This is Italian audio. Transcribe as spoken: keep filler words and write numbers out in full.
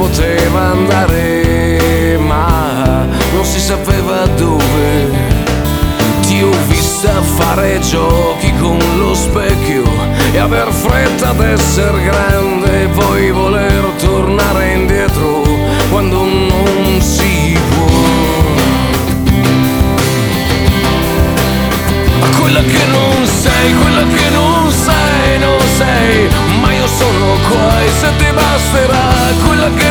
poteva andare, ma non si sapeva dove. Ti ho vista fare giochi con lo specchio e aver fretta d'esser grande, poi voler tornare indietro quando non si può. Quella che non sei, quella che non sei, non sei, ma io sono qua e se ti basterà. Quella che